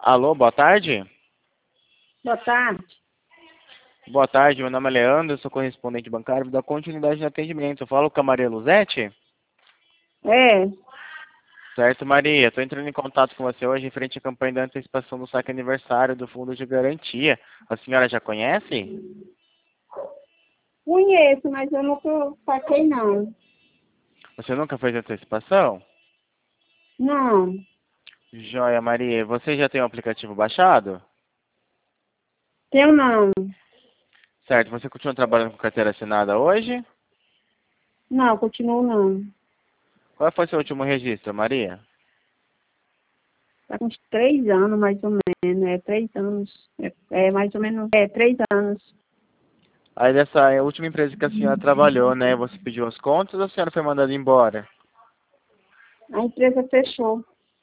Alô, boa tarde? Boa tarde. Boa tarde, meu nome é Leandro, eu sou correspondente bancário, vou dar continuidade no atendimento. Eu falo com a Maria Luzete? É, Certo, Maria, estou entrando em contato com você hoje em frente à campanha da antecipação do saque aniversário do Fundo de Garantia. A senhora já conhece? conheço, mas eu nunca saquei, não. Você nunca fez antecipação? Não, Joia, Maria, você já tem o aplicativo baixado? tenho não. Certo, você continua trabalhando com carteira assinada hoje? Não, continuo não. Qual foi seu último registro, Maria? Tá com uns 3 anos, mais ou menos. É 3 anos. Mais ou menos. 3 anos. Aí dessa última empresa que a senhora trabalhou, né? Você pediu as contas ou a senhora foi mandada embora? A empresa fechou.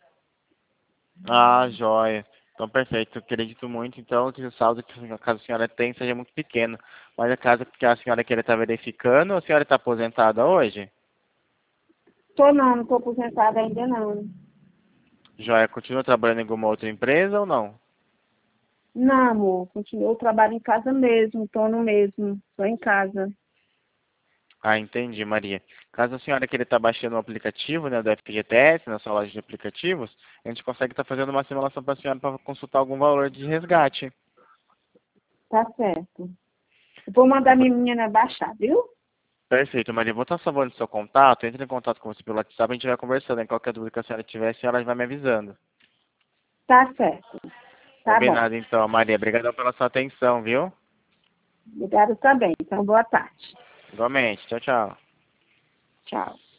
Ah, joia. Então, perfeito. Eu acredito muito, então, que o saldo que a casa da senhora tem seja muito pequeno. Mas a casa que a senhora queira estar verificando, a senhora está aposentada hoje? Não tô aposentada ainda não. Joia, continua trabalhando em alguma outra empresa ou não? Não, amor, continuo trabalho em casa mesmo, tô no mesmo, tô em casa. Ah, entendi, Maria. Caso a senhora queira estar baixando o aplicativo, né, do FGTS, na sua loja de aplicativos, a gente consegue estar fazendo uma simulação para a senhora para consultar algum valor de resgate. Tá certo. Eu vou mandar minha menina baixar, viu? Perfeito, Maria. Vou estar salvando o seu contato. Entre em contato com você pelo WhatsApp, a gente vai conversando. Em qualquer dúvida que a senhora tiver, a senhora vai me avisando. Tá certo. Tá bom. Combinado, então, Maria. Obrigadão pela sua atenção, viu? Obrigada também. Então, boa tarde. Igualmente. Tchau, tchau. Tchau.